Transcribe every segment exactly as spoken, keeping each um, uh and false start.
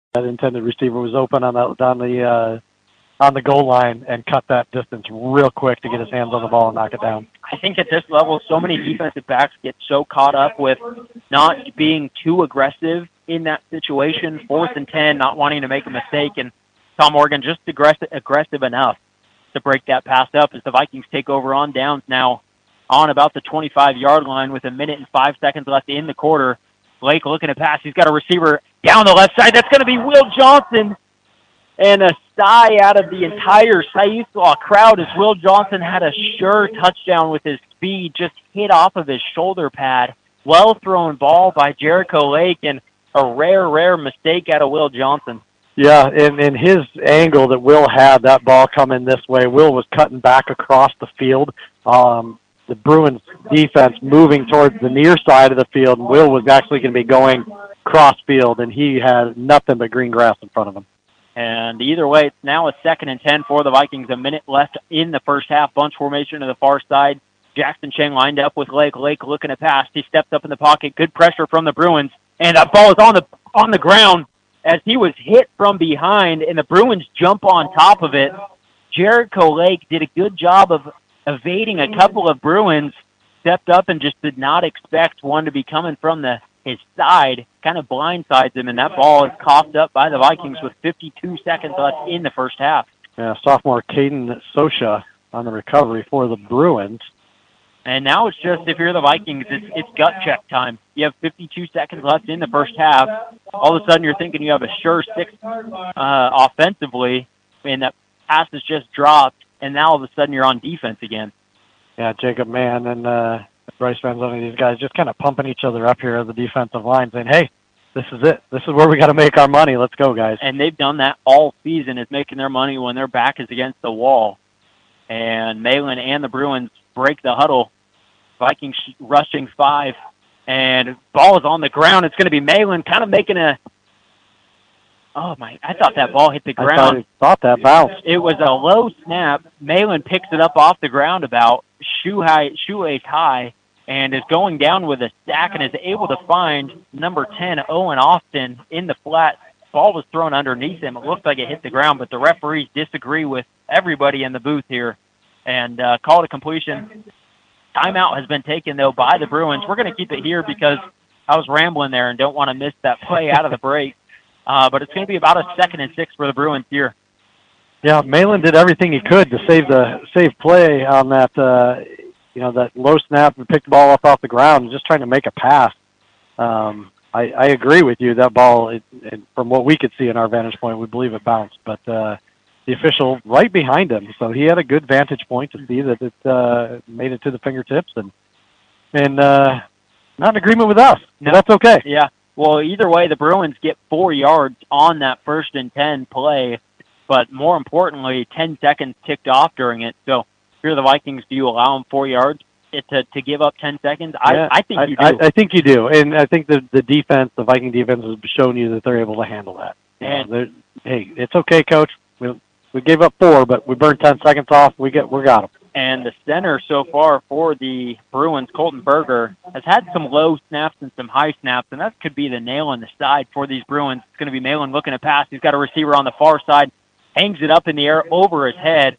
that intended receiver was open on the on the uh, on the goal line and cut that distance real quick to get his hands on the ball and knock it down. I think at this level, so many defensive backs get so caught up with not being too aggressive in that situation, fourth and ten, not wanting to make a mistake, and Tom Morgan just aggressive, aggressive enough to break that pass up as the Vikings take over on downs now on about the twenty-five-yard line with a minute and five seconds left in the quarter. Blake looking to pass. He's got a receiver down the left side. That's going to be Will Johnson. And a sigh out of the entire Siuslaw crowd as Will Johnson had a sure touchdown with his speed, just hit off of his shoulder pad. Well-thrown ball by Jericho Lake, and a rare, rare mistake out of Will Johnson. Yeah, in, in his angle that Will had, that ball coming this way, Will was cutting back across the field. Um, the Bruins defense moving towards the near side of the field, and Will was actually going to be going cross field, and he had nothing but green grass in front of him. And either way, it's now a second and ten for the Vikings. A minute left in the first half. Bunch formation to the far side. Jackson Cheng lined up with Lake. Lake looking to pass. He stepped up in the pocket. Good pressure from the Bruins. And that ball is on the on the ground as he was hit from behind, and the Bruins jump on top of it. Jericho Lake did a good job of evading a couple of Bruins, stepped up and just did not expect one to be coming from the his side, kind of blindsides him, and that ball is coughed up by the Vikings with fifty-two seconds left in the first half. Yeah, sophomore Caden Sosha on the recovery for the Bruins. And now it's just, if you're the Vikings, it's, it's gut check time. You have fifty-two seconds left in the first half. All of a sudden you're thinking you have a sure six uh, offensively, and that pass is just dropped, and now all of a sudden you're on defense again. Yeah, Jacob Mann and uh, Bryce Vanzoni, these guys just kind of pumping each other up here at the defensive line, saying, hey, this is it. This is where we got to make our money. Let's go, guys. And they've done that all season, is making their money when their back is against the wall. And Malin and the Bruins break the huddle. Vikings rushing five, and ball is on the ground. It's going to be Malin kind of making a, oh my, I thought that ball hit the ground. I thought, thought that bounced. It was a low snap. Malin picks it up off the ground about shoe high, shoelace high, and is going down with a stack and is able to find number ten, Owen Austin, in the flat. Ball was thrown underneath him. It looked like it hit the ground, but the referees disagree with everybody in the booth here and uh, called a completion. Timeout has been taken, though, by the Bruins. We're going to keep it here because I was rambling there and don't want to miss that play out of the break. Uh, but it's going to be about a second and six for the Bruins here. Yeah, Malin did everything he could to save the save play on that, uh, you know, that low snap and picked the ball up off the ground, just trying to make a pass. Um, I, I agree with you. That ball, it, it, from what we could see in our vantage point, we believe it bounced. But uh, the official right behind him, so he had a good vantage point to see that it uh, made it to the fingertips, and and uh, not in agreement with us. No, that's okay. Yeah. Well, either way, the Bruins get four yards on that first and ten play, but more importantly, ten seconds ticked off during it. So if you're the Vikings, do you allow them four yards to to give up ten seconds? I, yeah, I think you do. I, I think you do, and I think the the defense, the Viking defense, has shown you that they're able to handle that. And you know, hey, it's okay, Coach. We we gave up four, but we burned ten seconds off. We get we got them. And the center so far for the Bruins, Colton Berger, has had some low snaps and some high snaps, and that could be the nail in the side for these Bruins. It's going to be Malin looking to pass. He's got a receiver on the far side, hangs it up in the air over his head,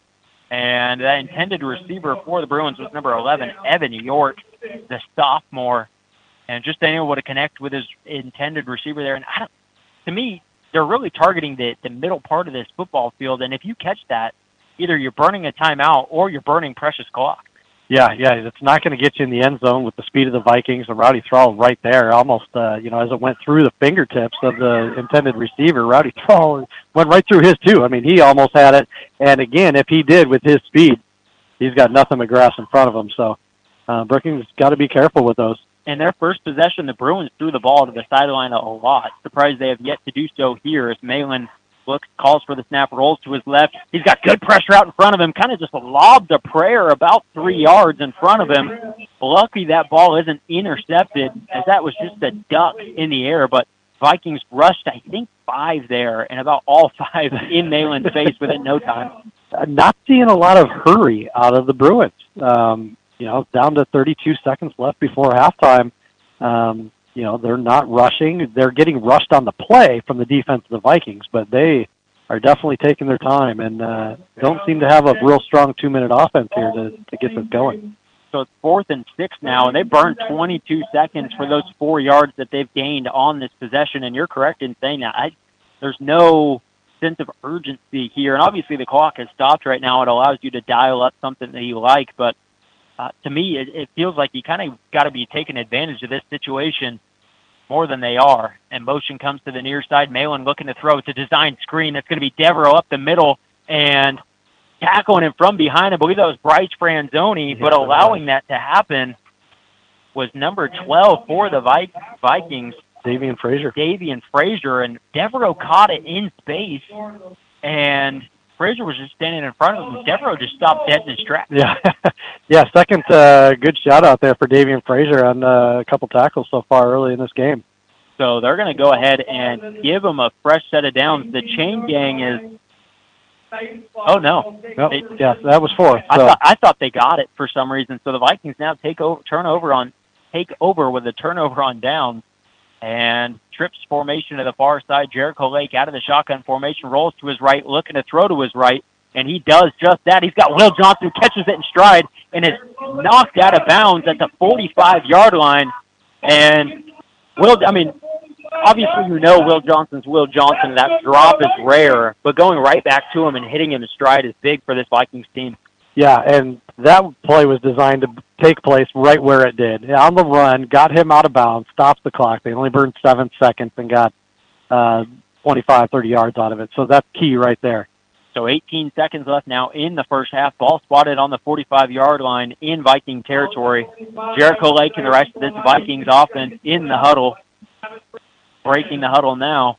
and that intended receiver for the Bruins was number eleven, Evan York, the sophomore, and just able to connect with his intended receiver there. And I don't, to me, they're really targeting the, the middle part of this football field, and if you catch that, either you're burning a timeout or you're burning precious clock. Yeah, yeah, it's not going to get you in the end zone with the speed of the Vikings. And Rowdy Thrall right there, almost, uh, you know, as it went through the fingertips of the intended receiver, Rowdy Thrall went right through his too. I mean, he almost had it. And again, if he did with his speed, he's got nothing but grass in front of him. So uh, Brookings got to be careful with those. In their first possession, the Bruins threw the ball to the sideline a lot. Surprised they have yet to do so here as Malin looks, calls for the snap, rolls to his left. He's got good pressure out in front of him, kind of just lobs a prayer about three yards in front of him. Lucky that ball isn't intercepted, as that was just a duck in the air, but Vikings rushed, I think, five there, and about all five in Malin's face within no time. Not seeing a lot of hurry out of the Bruins. Um, you know, down to thirty-two seconds left before halftime. Um, you know, they're not rushing. They're getting rushed on the play from the defense of the Vikings, but they are definitely taking their time and uh, don't seem to have a real strong two-minute offense here to, to get this going. So it's fourth and six now, and they burned twenty-two seconds for those four yards that they've gained on this possession, and you're correct in saying that. I, there's no sense of urgency here, and obviously the clock has stopped right now. It allows you to dial up something that you like, but uh, to me, it, it feels like you kind of got to be taking advantage of this situation more than they are. And motion comes to the near side. Malin looking to throw. It's a design screen. That's going to be Devereaux up the middle and tackling him from behind. I believe that was Bryce Franzoni, but allowing that to happen was number twelve for the Vikings. Davian Frazier. Davian Frazier, and Devereaux caught it in space, and Frazier was just standing in front of him. Devereaux just stopped dead in his tracks. Yeah, yeah. Second uh, good shot out there for Davian Frazier on uh, a couple tackles so far early in this game. So they're going to go ahead and give him a fresh set of downs. The chain gang is. Oh no! Nope. They, yeah, that was four. So. I thought I thought they got it for some reason. So the Vikings now take over, turnover on, take over with a turnover on downs. And trips formation to the far side. Jericho Lake out of the shotgun formation, rolls to his right, looking to throw to his right, and he does just that. He's got Will Johnson, catches it in stride, and is knocked out of bounds at the forty-five-yard line. And Will, I mean, obviously you know Will Johnson's Will Johnson. That drop is rare, but going right back to him and hitting him in stride is big for this Vikings team. Yeah, and that play was designed to take place right where it did. On the run, got him out of bounds, stops the clock. They only burned seven seconds and got uh, twenty-five, thirty yards out of it. So that's key right there. So eighteen seconds left now in the first half. Ball spotted on the forty-five-yard line in Viking territory. Jericho Lake and the rest of this Vikings offense in the huddle, breaking the huddle now.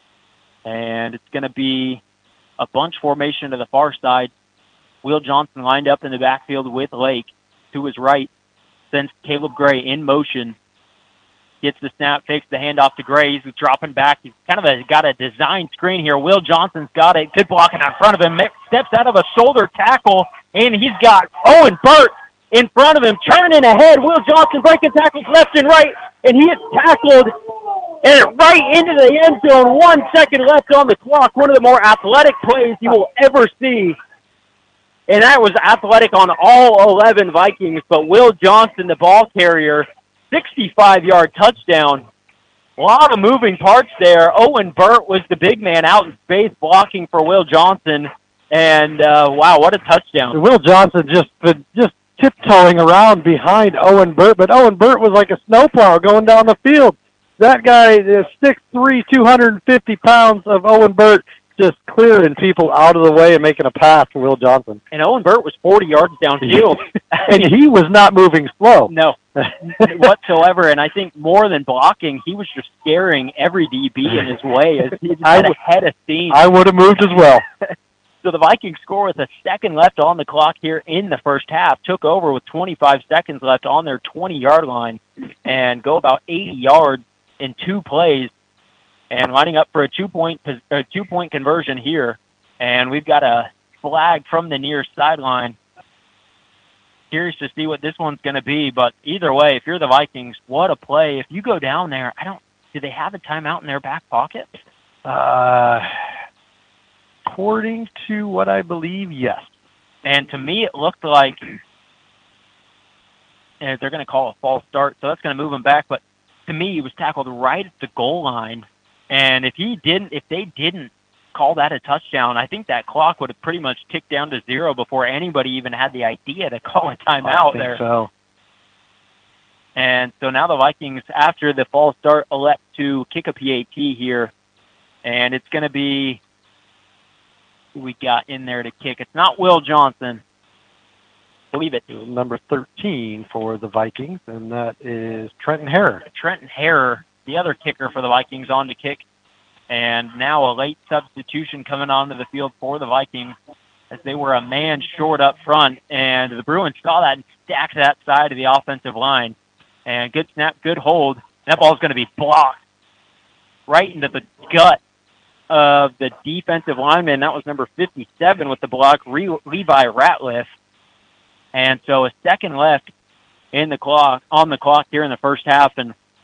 And it's going to be a bunch formation to the far side. Will Johnson lined up in the backfield with Lake to his right. Sends Caleb Gray in motion. Gets the snap, takes the handoff to Gray. He's dropping back. He's kind of a, got a design screen here. Will Johnson's got it. Good blocking in front of him. Steps out of a shoulder tackle, and he's got Owen Burt in front of him, turning ahead. Will Johnson breaking tackles left and right, and he is tackled and right into the end zone. One second left on the clock. One of the more athletic plays you will ever see. And that was athletic on all eleven Vikings, but Will Johnson, the ball carrier, sixty-five-yard touchdown. A lot of moving parts there. Owen Burt was the big man out in space blocking for Will Johnson. And, uh, wow, what a touchdown. Will Johnson just just tiptoeing around behind Owen Burt, but Owen Burt was like a snowplow going down the field. That guy is six three, two hundred fifty pounds of Owen Burt, just clearing people out of the way and making a pass for Will Johnson. And Owen Burt was forty yards downfield. And he was not moving slow. No, whatsoever. And I think more than blocking, he was just scaring every D B in his way as he had a head of steam. I would have moved as well. So the Vikings score with a second left on the clock here in the first half. Took over with twenty-five seconds left on their twenty-yard line and go about eighty yards in two plays. And lining up for a two-point a two-point conversion here. And we've got a flag from the near sideline. Curious to see what this one's going to be. But either way, if you're the Vikings, what a play. If you go down there, I don't – do they have a timeout in their back pocket? Uh, according to what I believe, yes. And to me, it looked like they're going to call a false start, so that's going to move him back. But to me, he was tackled right at the goal line. And if he didn't, if they didn't call that a touchdown, I think that clock would have pretty much ticked down to zero before anybody even had the idea to call a timeout I think there. So. And so now the Vikings, after the false start, elect to kick a P A T here, and it's going to be who we got in there to kick. It's not Will Johnson. Believe it. Number thirteen for the Vikings, and that is Trenton Harrer. Trenton Harrer, the other kicker for the Vikings, on to kick. And now a late substitution coming onto the field for the Vikings as they were a man short up front. And the Bruins saw that and stacked that side of the offensive line. And good snap, good hold. That ball's going to be blocked right into the gut of the defensive lineman. That was number fifty-seven with the block, Re- Levi Ratliff. And so a second left in the clock, on the clock here in the first half. And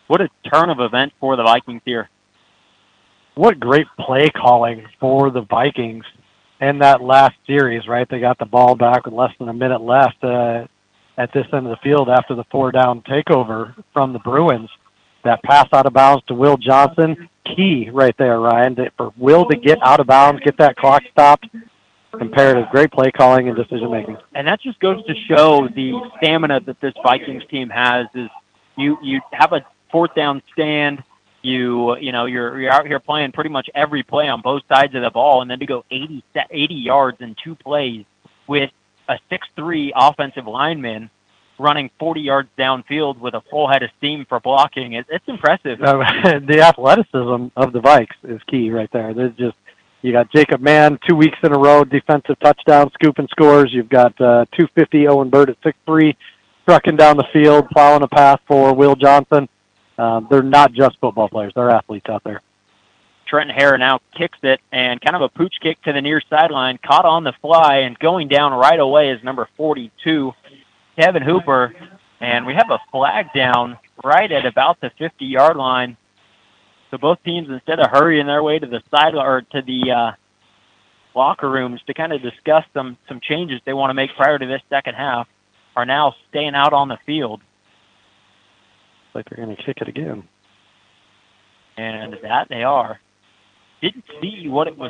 What a turn of events for the Vikings here. What great play calling for the Vikings in that last series, right? They got the ball back with less than a minute left uh, at this end of the field after the four-down takeover from the Bruins. That pass out of bounds to Will Johnson, key right there, Ryan, to, for Will to get out of bounds, get that clock stopped. Comparative, great play calling and decision making. And that just goes to show the stamina that this Vikings team has. Is you you have a fourth down stand, you you know you're you're out here playing pretty much every play on both sides of the ball, and then to go eighty, eighty yards in two plays with a six three offensive lineman running forty yards downfield with a full head of steam for blocking. It, it's impressive. Uh, the athleticism of the Vikes is key right there. There's just You got Jacob Mann, two weeks in a row, defensive touchdown, scooping scores. You've got uh, two fifty, Owen Bird at six three, trucking down the field, plowing a path for Will Johnson. Um, they're not just football players. They're athletes out there. Trenton Hare now kicks it, and kind of a pooch kick to the near sideline, caught on the fly, and going down right away is number forty-two, Kevin Hooper. And we have a flag down right at about the fifty-yard line. So both teams, instead of hurrying their way to the side or to the uh, locker rooms to kind of discuss some some changes they want to make prior to this second half, are now staying out on the field. Looks like they're going to kick it again. And that they are. Didn't see what it was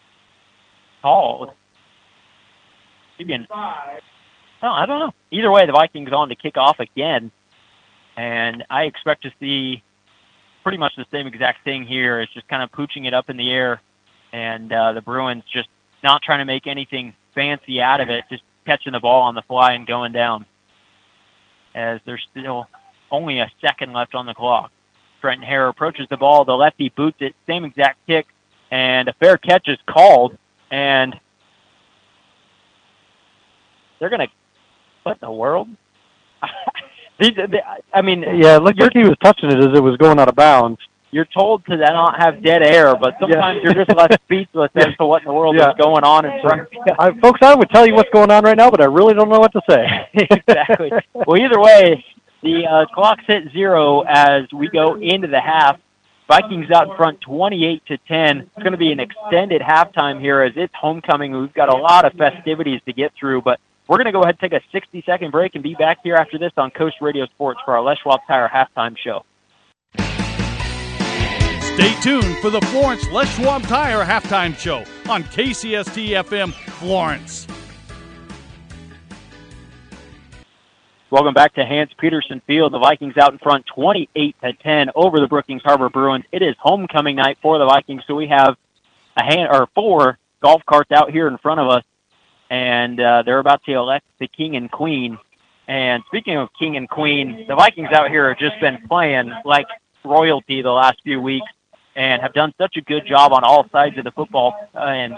called. Maybe an, oh, I don't know. Either way, the Vikings on to kick off again. And I expect to see pretty much the same exact thing here. It's just kind of pooching it up in the air, and uh, the Bruins just not trying to make anything fancy out of it, just catching the ball on the fly and going down, as there's still only a second left on the clock. Trenton Hare approaches the ball, the lefty boots it, same exact kick, and a fair catch is called, and they're going to, what in the world? These, they, I mean, yeah, it looked like he was touching it as it was going out of bounds. You're told to not have dead air, but sometimes yeah. you're just left speechless as to what in the world yeah. is going on in front of you. I, folks, I would tell you what's going on right now, but I really don't know what to say. Exactly. Well, either way, the uh, clock's hit zero as we go into the half. Vikings out in front twenty-eight to ten. It's going to be an extended halftime here as it's homecoming. We've got a lot of festivities to get through, but we're going to go ahead and take a sixty-second break and be back here after this on Coast Radio Sports for our Les Schwab Tire halftime show. Stay tuned for the Florence Les Schwab Tire halftime show on K C S T F M Florence. Welcome back to Hans-Peterson Field. The Vikings out in front twenty-eight to ten over the Brookings Harbor Bruins. It is homecoming night for the Vikings, so we have a hand or four golf carts out here in front of us, and uh, they're about to elect the king and queen. And speaking of king and queen, the Vikings out here have just been playing like royalty the last few weeks and have done such a good job on all sides of the football. Uh, and,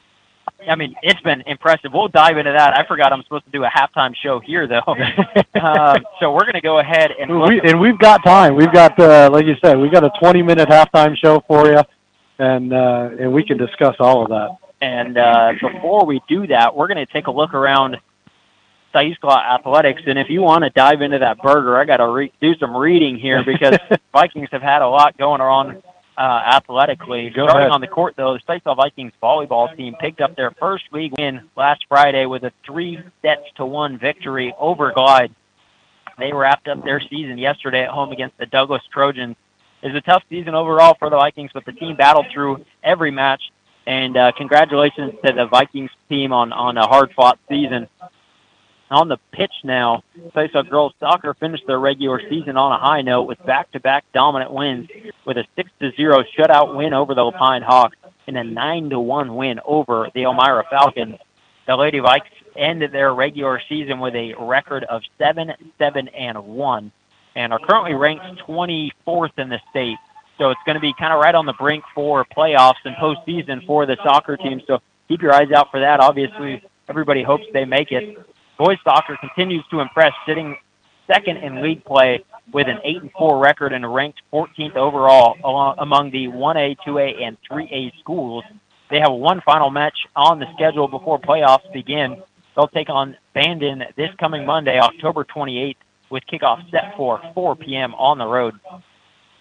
I mean, it's been impressive. We'll dive into that. I forgot I'm supposed to do a halftime show here, though. uh, so we're going to go ahead and we, and we've got time. We've got, uh, like you said, we've got a twenty-minute halftime show for you, and uh, and we can discuss all of that. And uh, before we do that, we're going to take a look around Siuslaw Athletics. And if you want to dive into that burger, I got to re- do some reading here because Vikings have had a lot going on uh, athletically. Go Starting ahead. on the court, though, the Siuslaw Vikings volleyball team picked up their first league win last Friday with a three sets to one victory over Glide. They wrapped up their season yesterday at home against the Douglas Trojans. It was a tough season overall for the Vikings, but the team battled through every match. And uh, congratulations to the Vikings team on, on a hard-fought season. On the pitch now, Siuslaw girls soccer finished their regular season on a high note with back-to-back dominant wins with a six to zero shutout win over the Lapine Hawks and a nine to one win over the Elmira Falcons. The Lady Vikes ended their regular season with a record of seven, seven, and one and are currently ranked twenty-fourth in the state. So it's going to be kind of right on the brink for playoffs and postseason for the soccer team. So keep your eyes out for that. Obviously, everybody hopes they make it. Boys soccer continues to impress, sitting second in league play with an eight and four record and ranked fourteenth overall along, among the one A, two A, and three A schools. They have one final match on the schedule before playoffs begin. They'll take on Bandon this coming Monday, October twenty-eighth, with kickoff set for four p.m. on the road.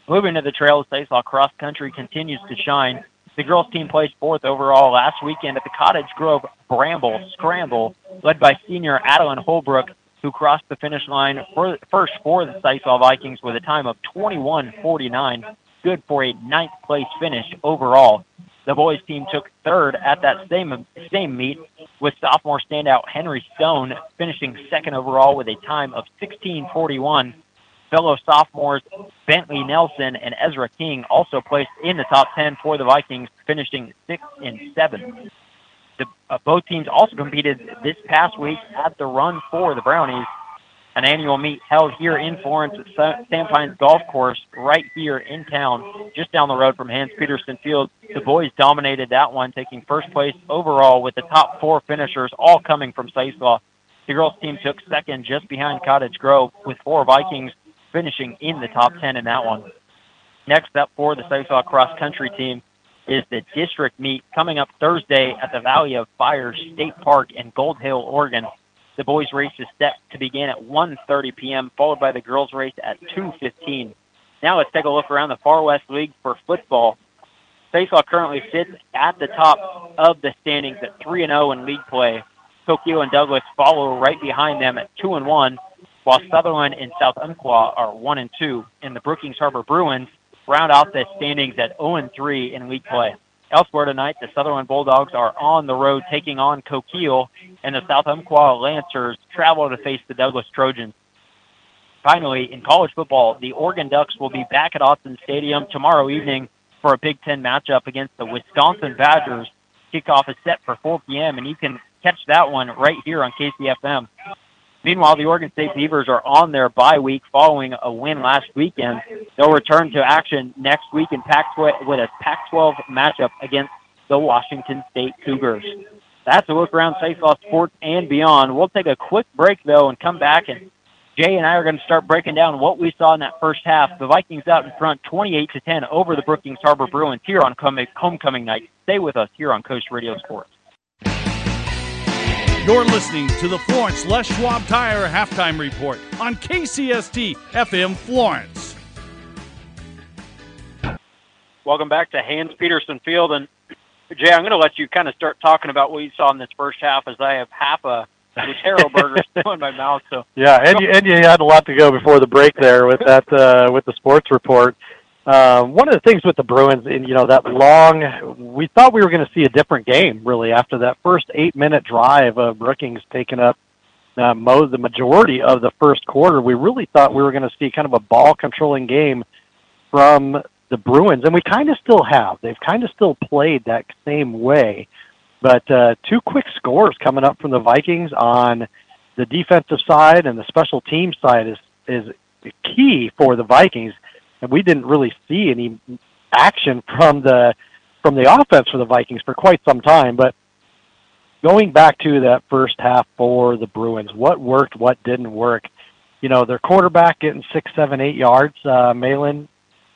Moving to the trails, Stanislaus cross country continues to shine. The girls team placed fourth overall last weekend at the Cottage Grove Bramble Scramble, led by senior Adeline Holbrook, who crossed the finish line for, first for the Stanislaus Vikings with a time of twenty-one forty-nine, good for a ninth place finish overall. The boys team took third at that same same meet, with sophomore standout Henry Stone finishing second overall with a time of sixteen forty-one. Fellow sophomores Bentley Nelson and Ezra King also placed in the top ten for the Vikings, finishing sixth and seventh. The, uh, both teams also competed this past week at the Run for the Brownies, an annual meet held here in Florence at Sand Pines Golf Course right here in town, just down the road from Hans-Petersen Field. The boys dominated that one, taking first place overall with the top four finishers all coming from Stanislaus. The girls team took second just behind Cottage Grove, with four Vikings finishing in the top ten in that one. Next up for the Stanislaus cross-country team is the district meet coming up Thursday at the Valley of Fire State Park in Gold Hill, Oregon. The boys' race is set to begin at one thirty p.m., followed by the girls' race at two fifteen. Now let's take a look around the Far West League for football. Stanislaus currently sits at the top of the standings at three and oh in league play. Coquille and Douglas follow right behind them at two and one, while Sutherland and South Umpqua are one and two, and the Brookings Harbor Bruins round out the standings at oh and three in league play. Elsewhere tonight, the Sutherland Bulldogs are on the road taking on Coquille, and the South Umpqua Lancers travel to face the Douglas Trojans. Finally, in college football, the Oregon Ducks will be back at Autzen Stadium tomorrow evening for a Big Ten matchup against the Wisconsin Badgers. Kickoff is set for four p.m., and you can catch that one right here on K C F M. Meanwhile, the Oregon State Beavers are on their bye week following a win last weekend. They'll return to action next week in Pac twelve with a Pac twelve matchup against the Washington State Cougars. That's a look around Stanislaus sports and beyond. We'll take a quick break, though, and come back, and Jay and I are going to start breaking down what we saw in that first half. The Vikings out in front twenty-eight to ten over the Brookings Harbor Bruins here on homecoming night. Stay with us here on Coast Radio Sports. You're listening to the Florence Les Schwab Tire Halftime Report on K C S T F M Florence. Welcome back to Hans-Petersen Field. And, Jay, I'm going to let you kind of start talking about what you saw in this first half, as I have half a Lucero burger still in my mouth. So Yeah, and you, and you had a lot to go before the break there with that uh, with the sports report. Uh, one of the things with the Bruins, and you know, that long, we thought we were going to see a different game, really, after that first eight-minute drive of Brookings taking up uh, mo- the majority of the first quarter. We really thought we were going to see kind of a ball-controlling game from the Bruins, and we kind of still have. They've kind of still played that same way. But uh, two quick scores coming up from the Vikings on the defensive side, and the special team side is is key for the Vikings. And we didn't really see any action from the from the offense for the Vikings for quite some time. But going back to that first half for the Bruins, what worked, what didn't work? You know, their quarterback getting six, seven, eight yards. Uh, Malin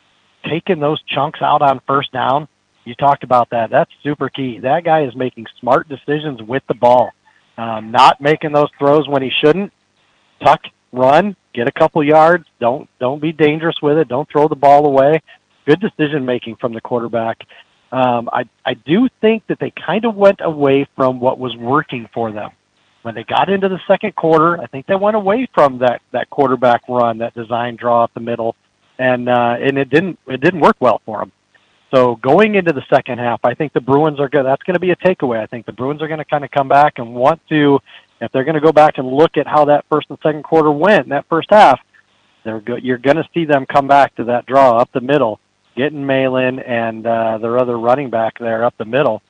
taking those chunks out on first down. You talked about that. That's super key. That guy is making smart decisions with the ball, um, not making those throws when he shouldn't. Tuck, run, get a couple yards. Don't don't be dangerous with it. Don't throw the ball away. Good decision making from the quarterback. Um, I I do think that they kind of went away from what was working for them when they got into the second quarter. I think they went away from that that quarterback run, that design draw up the middle, and uh, and it didn't it didn't work well for them. So going into the second half, I think the Bruins are good. That's going to be a takeaway. I think the Bruins are going to kind of come back and want to, if they're going to go back and look at how that first and second quarter went in that first half, they're good. You're going to see them come back to that draw up the middle, getting Malin and uh, their other running back there up the middle,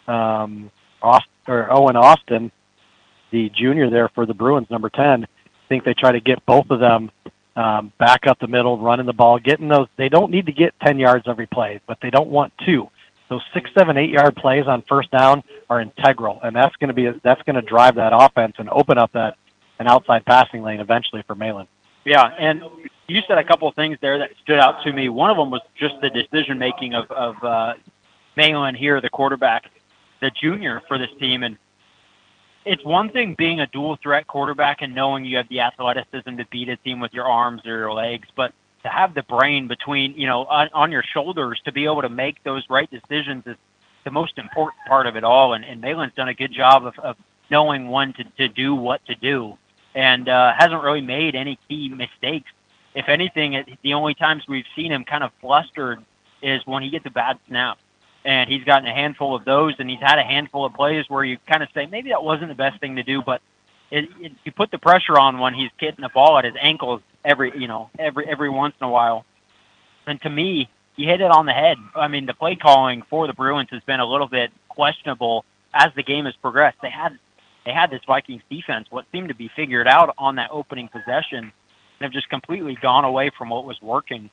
um, Austin, or Owen Austin, the junior there for the Bruins, number ten. I think they try to get both of them Um, back up the middle, running the ball, getting those. They don't need to get ten yards every play, but they don't want two. Those six, seven, eight-yard plays on first down are integral, and that's going to be that's going to drive that offense and open up that an outside passing lane eventually for Malin. Yeah, and you said a couple of things there that stood out to me. One of them was just the decision making of of uh, Malin here, the quarterback, the junior for this team, and it's one thing being a dual threat quarterback and knowing you have the athleticism to beat a team with your arms or your legs, but to have the brain between, you know, on, on your shoulders to be able to make those right decisions is the most important part of it all. And, and Malin's done a good job of, of knowing when to, to do what to do, and uh, hasn't really made any key mistakes. If anything, it, the only times we've seen him kind of flustered is when he gets a bad snap. And he's gotten a handful of those, and he's had a handful of plays where you kind of say, maybe that wasn't the best thing to do, but it, it, you put the pressure on when he's getting the ball at his ankles every, you know, every every once in a while. And to me, he hit it on the head. I mean, the play calling for the Bruins has been a little bit questionable as the game has progressed. They had they had this Vikings defense, what seemed to be figured out on that opening possession, and have just completely gone away from what was working.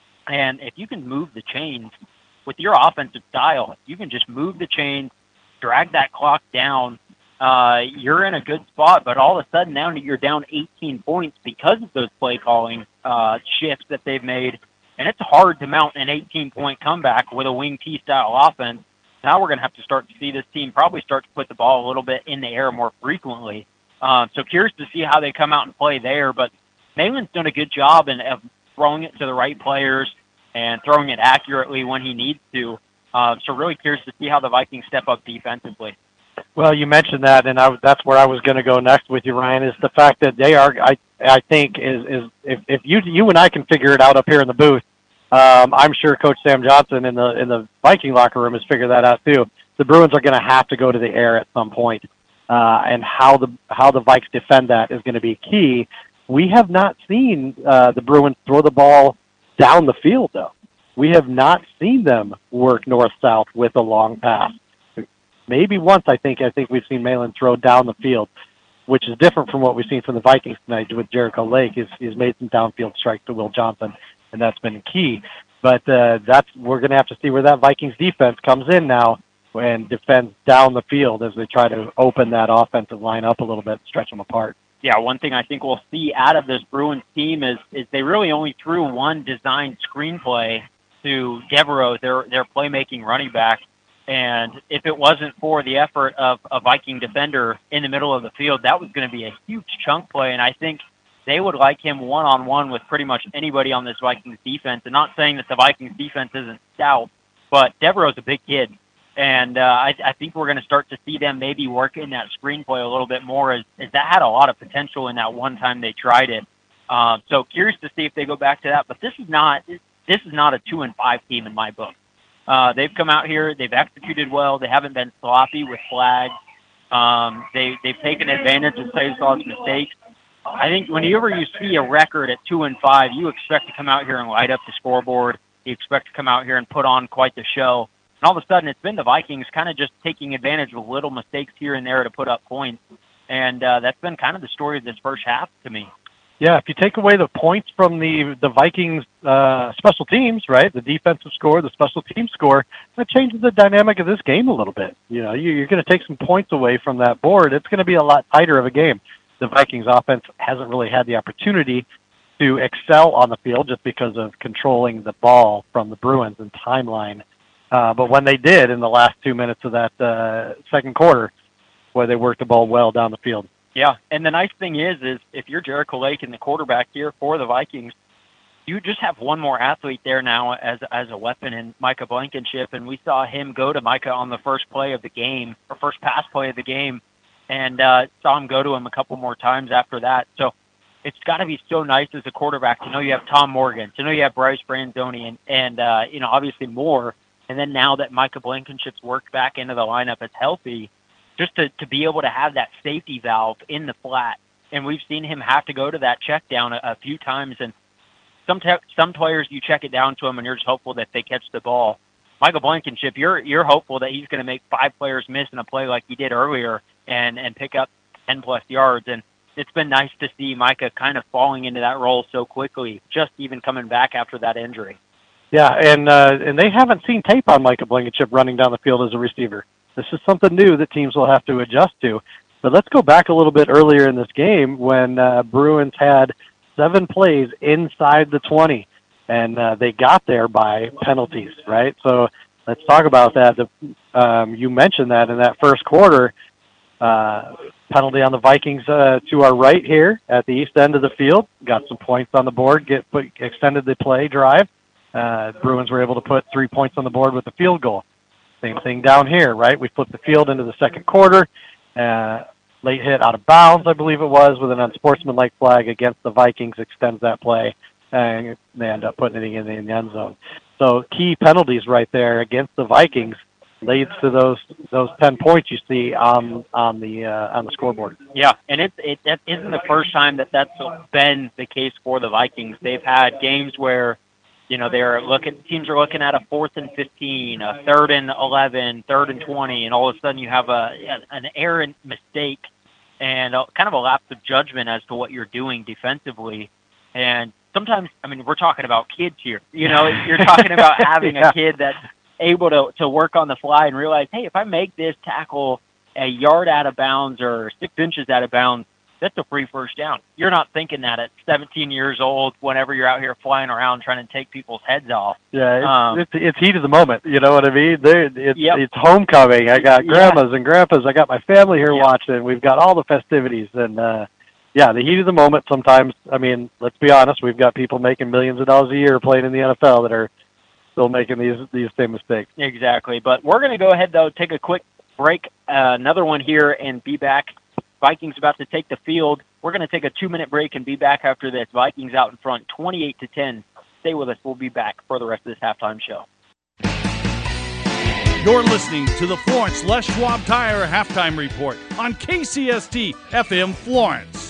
And if you can move the chains with your offensive style, you can just move the chains, drag that clock down, uh, you're in a good spot. But all of a sudden now you're down eighteen points because of those play calling uh, shifts that they've made. And it's hard to mount an eighteen-point comeback with a wing T style offense. Now we're going to have to start to see this team probably start to put the ball a little bit in the air more frequently. Uh, so curious to see how they come out and play there. But Malin's done a good job in, of throwing it to the right players and throwing it accurately when he needs to. Uh, so really curious to see how the Vikings step up defensively. Well, you mentioned that, and I, that's where I was going to go next with you, Ryan, is the fact that they are, I I think, is, is if, if you you and I can figure it out up here in the booth, um, I'm sure Coach Sam Johnson in the in the Viking locker room has figured that out too. The Bruins are going to have to go to the air at some point, uh, and how the how the Vikes defend that is going to be key. We have not seen uh, the Bruins throw the ball down the field, though. We have not seen them work north-south with a long pass. Maybe once, I think. I think we've seen Malin throw down the field, which is different from what we've seen from the Vikings tonight with Jericho Lake. He's, he's made some downfield strikes to Will Johnson, and that's been key. But uh, that's we're going to have to see where that Vikings defense comes in now and defends down the field as they try to open that offensive line up a little bit, stretch them apart. Yeah, one thing I think we'll see out of this Bruins team is is they really only threw one designed screenplay to Devereaux, their their playmaking running back. And if it wasn't for the effort of a Viking defender in the middle of the field, that was going to be a huge chunk play. And I think they would like him one-on-one with pretty much anybody on this Vikings defense. And not saying that the Vikings defense isn't stout, but Devereaux's a big kid. And uh, I, I think we're going to start to see them maybe work in that screenplay a little bit more, as, as that had a lot of potential in that one time they tried it. Uh, so curious to see if they go back to that. But this is not this is not a two and five team in my book. Uh, they've come out here, they've executed well, they haven't been sloppy with flags. Um, they they've taken advantage of Slavsdal's mistakes. I think whenever you see a record at two and five, you expect to come out here and light up the scoreboard. You expect to come out here and put on quite the show. And all of a sudden, it's been the Vikings kind of just taking advantage of little mistakes here and there to put up points. And uh, that's been kind of the story of this first half to me. Yeah, if you take away the points from the the Vikings uh, special teams, right, the defensive score, the special team score, that changes the dynamic of this game a little bit. You know, you, you're going to take some points away from that board. It's going to be a lot tighter of a game. The Vikings offense hasn't really had the opportunity to excel on the field just because of controlling the ball from the Bruins and timeline. Uh, but when they did in the last two minutes of that uh, second quarter, boy, they worked the ball well down the field. Yeah, and the nice thing is, is if you're Jericho Lake and the quarterback here for the Vikings, you just have one more athlete there now as as a weapon in Micah Blankenship, and we saw him go to Micah on the first play of the game, or first pass play of the game, and uh, saw him go to him a couple more times after that. So it's got to be so nice as a quarterback to know you have Tom Morgan, to know you have Bryce Franzoni, and, and uh, you know, obviously more, and then now that Micah Blankenship's worked back into the lineup as healthy, just to, to be able to have that safety valve in the flat. And we've seen him have to go to that check down a, a few times. And some te- some players, you check it down to them, and you're just hopeful that they catch the ball. Michael Blankenship, you're you're hopeful that he's going to make five players miss in a play like he did earlier and, and pick up ten-plus yards. And it's been nice to see Micah kind of falling into that role so quickly, just even coming back after that injury. Yeah, and uh, and they haven't seen tape on Micah Blankenship running down the field as a receiver. This is something new that teams will have to adjust to. But let's go back a little bit earlier in this game when uh, Bruins had seven plays inside the twenty, and uh, they got there by penalties, right? So let's talk about that. The, um, you mentioned that in that first quarter, uh, penalty on the Vikings uh, to our right here at the east end of the field. Got some points on the board, get put, extended the play drive. Uh, Bruins were able to put three points on the board with the field goal. Same thing down here, right? We flipped the field into the second quarter. Uh, late hit out of bounds, I believe it was, with an unsportsmanlike flag against the Vikings, extends that play, and they end up putting it in the, in the end zone. So key penalties right there against the Vikings leads to those those ten points you see on on the uh, on the scoreboard. Yeah, and it it that isn't the first time that that's been the case for the Vikings. They've had games where, you know, they're looking teams are looking at a fourth and fifteen, a third and eleven, third and twenty, and all of a sudden you have a an errant mistake and a, kind of a lapse of judgment as to what you're doing defensively. And sometimes, I mean, we're talking about kids here. You know, you're talking about having yeah. a kid that's able to, to work on the fly and realize, hey, if I make this tackle a yard out of bounds or six inches out of bounds, that's a free first down. You're not thinking that at seventeen years old whenever you're out here flying around trying to take people's heads off. Yeah, it's, um, it's, it's heat of the moment. You know what I mean? They're, it's, yep. it's homecoming. I got grandmas yeah. and grandpas. I got my family here yep. watching. We've got all the festivities. And, uh, yeah, the heat of the moment sometimes, I mean, let's be honest, we've got people making millions of dollars a year playing in the N F L that are still making these these same mistakes. Exactly. But we're going to go ahead, though, take a quick break, uh, another one here, and be back. Vikings about to take the field. We're going to take a two-minute break and be back after this. Vikings out in front, twenty-eight to ten. Stay with us. We'll be back for the rest of this halftime show. You're listening to the Florence Les Schwab Tire Halftime Report on K C S T F M Florence.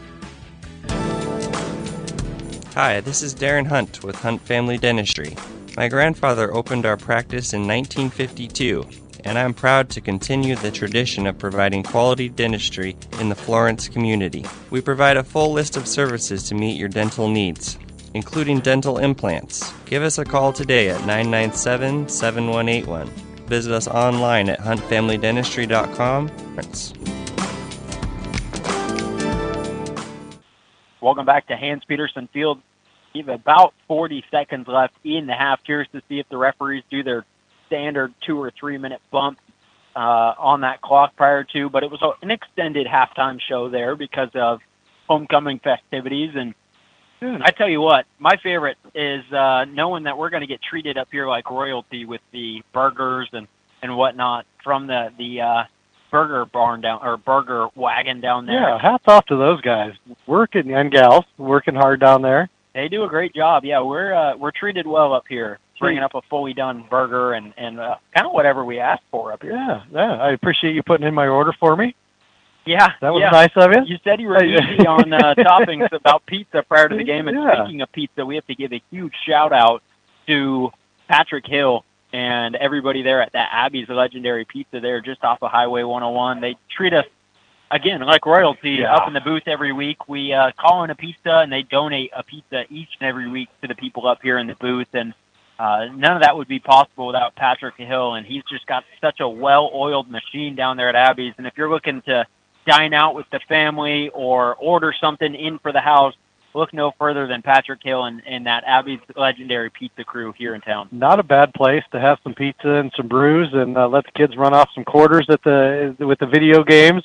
Hi, this is Darren Hunt with Hunt Family Dentistry. My grandfather opened our practice in nineteen fifty-two, and I'm proud to continue the tradition of providing quality dentistry in the Florence community. We provide a full list of services to meet your dental needs, including dental implants. Give us a call today at nine nine seven, seven one eight one. Visit us online at hunt family dentistry dot com. Welcome back to Hans Peterson Field. We have about forty seconds left in the half. Curious to see if the referees do their standard two or three minute bump uh, on that clock prior to, but it was an extended halftime show there because of homecoming festivities. And I tell you what, my favorite is uh, knowing that we're going to get treated up here like royalty with the burgers and, and whatnot from the, the uh, burger barn down, or burger wagon down there. Yeah, hats off to those guys. Working, and gals, working hard down there. They do a great job. Yeah, we're uh, we're treated well up here, bringing up a fully done burger and, and uh, kind of whatever we asked for up here. Yeah, yeah. I appreciate you putting in my order for me. Yeah. That was yeah. nice of you. You said you were easy on uh, toppings about pizza prior to the game. And yeah. speaking of pizza, we have to give a huge shout-out to Patrick Hill and everybody there at that Abby's Legendary Pizza there just off of Highway one oh one. They treat us, again, like royalty yeah. up in the booth every week. We uh, call in a pizza, and they donate a pizza each and every week to the people up here in the booth. And uh, none of that would be possible without Patrick Hill, and he's just got such a well-oiled machine down there at Abby's. And if you're looking to dine out with the family or order something in for the house, look no further than Patrick Hill and, and that Abby's Legendary Pizza crew here in town. Not a bad place to have some pizza and some brews and uh, let the kids run off some quarters at the with the video games.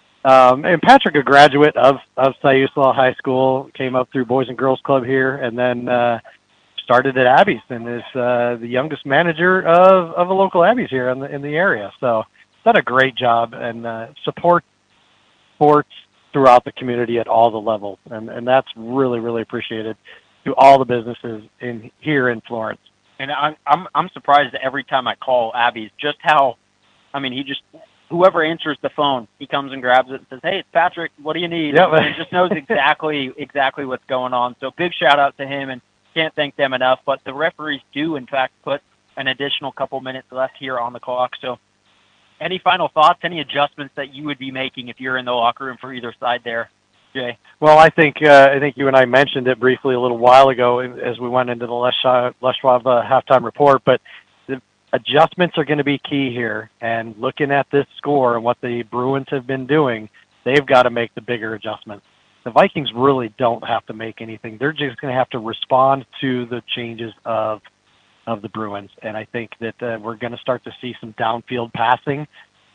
Um, and Patrick, a graduate of, of Siuslaw High School, came up through Boys and Girls Club here and then uh, started at Abby's and is uh, the youngest manager of, of a local Abby's here in the, in the area. So done a great job and uh, support sports throughout the community at all the levels, and and that's really really appreciated to all the businesses in here in Florence. And I'm I'm I'm surprised that every time I call Abby's, just how, I mean, he just whoever answers the phone, he comes and grabs it and says, "Hey, it's Patrick. What do you need?" Yep. And he just knows exactly exactly what's going on. So big shout out to him, and can't thank them enough. But the referees do in fact put an additional couple minutes left here on the clock. So any final thoughts, any adjustments that you would be making if you're in the locker room for either side there, Jay? Well, I think uh, I think you and I mentioned it briefly a little while ago as we went into the Les Schwab, Les Schwab uh, halftime report, but the adjustments are going to be key here. And looking at this score and what the Bruins have been doing, they've got to make the bigger adjustments. The Vikings really don't have to make anything. They're just going to have to respond to the changes of of the Bruins. And I think that uh, we're going to start to see some downfield passing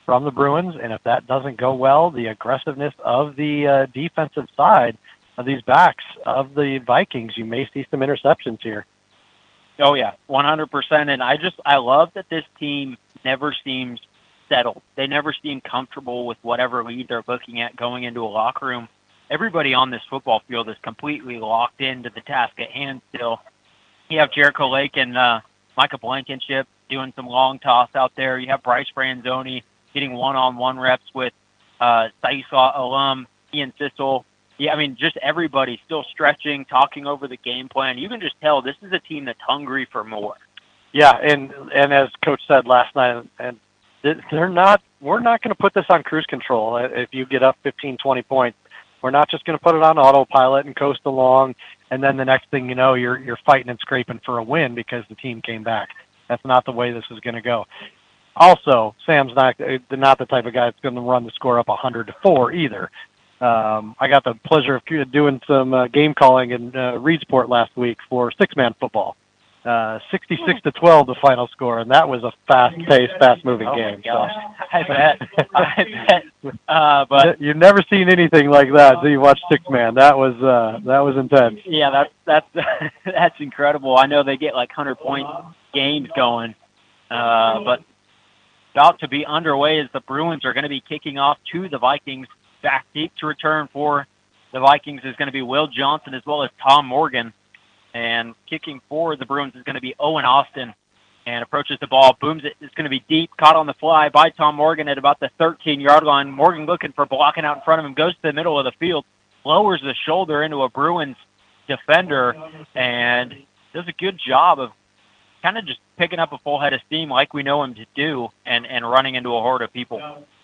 from the Bruins, and if that doesn't go well, the aggressiveness of the uh, defensive side of these backs of the Vikings, you may see some interceptions here. Oh, yeah, one hundred percent. And I just, I love that this team never seems settled. They never seem comfortable with whatever lead they're looking at going into a locker room. Everybody on this football field is completely locked into the task at hand still. You have Jericho Lake and uh, Micah Blankenship doing some long toss out there. You have Bryce Franzoni getting one-on-one reps with uh, Saiswa alum, Ian Sissel. Yeah, I mean, just everybody still stretching, talking over the game plan. You can just tell this is a team that's hungry for more. Yeah, and and as Coach said last night, and they're not. We're not going to put this on cruise control. If you get up fifteen, twenty points, we're not just going to put it on autopilot and coast along, and then the next thing you know, you're you're fighting and scraping for a win because the team came back. That's not the way this is going to go. Also, Sam's not not the type of guy that's going to run the score up one hundred to four either. Um, I got the pleasure of doing some uh, game calling in uh, Reedsport last week for six-man football. Uh, sixty-six to twelve, the final score, and that was a fast-paced, fast-moving oh game. So. I bet. I bet. Uh, but you've never seen anything like that until you watch six-man. That was uh, that was intense. Yeah, that's that's that's incredible. I know they get like hundred-point games going, uh, but about to be underway as the Bruins are going to be kicking off to the Vikings. Back deep to return for the Vikings is going to be Will Johnson as well as Tom Morgan. And kicking for the Bruins is going to be Owen Austin. And approaches the ball, booms it. It's going to be deep, caught on the fly by Tom Morgan at about the thirteen-yard line. Morgan looking for blocking out in front of him, goes to the middle of the field, lowers the shoulder into a Bruins defender, and does a good job of kind of just picking up a full head of steam like we know him to do and, and running into a horde of people.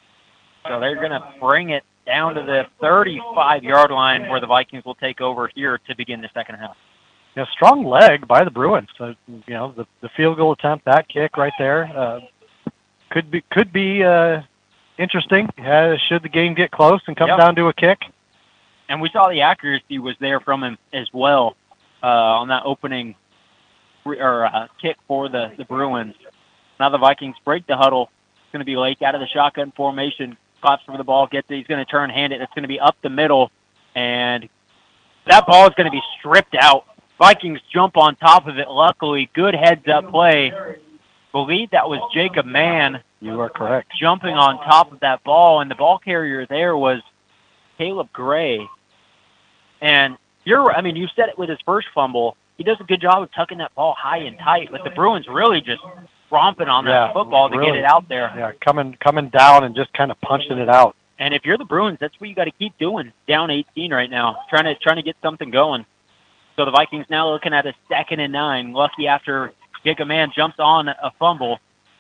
So they're going to bring it down to the thirty-five-yard line where the Vikings will take over here to begin the second half. Yeah, strong leg by the Bruins. So, you know, the, the field goal attempt, that kick right there, uh, could be could be uh, interesting. Uh, should the game get close and come yep. down to a kick? And we saw the accuracy was there from him as well uh, on that opening or uh, kick for the, the Bruins. Now the Vikings break the huddle. It's going to be Lake out of the shotgun formation. Claps for the ball, gets it. He's going to turn, hand it. It's going to be up the middle, and that ball is going to be stripped out. Vikings jump on top of it. Luckily, good heads-up play. Believe that was Jacob Mann. You are correct. Jumping on top of that ball, and the ball carrier there was Caleb Gray. And you're, I mean, you said it with his first fumble. He does a good job of tucking that ball high and tight, but the Bruins really just romping on that yeah, football to really, get it out there. Yeah, coming coming down and just kind of punching it out. And if you're the Bruins, that's what you got to keep doing. Down eighteen right now, trying to trying to get something going. So the Vikings now looking at a second and nine. Lucky after Jacob Mann jumps on a fumble,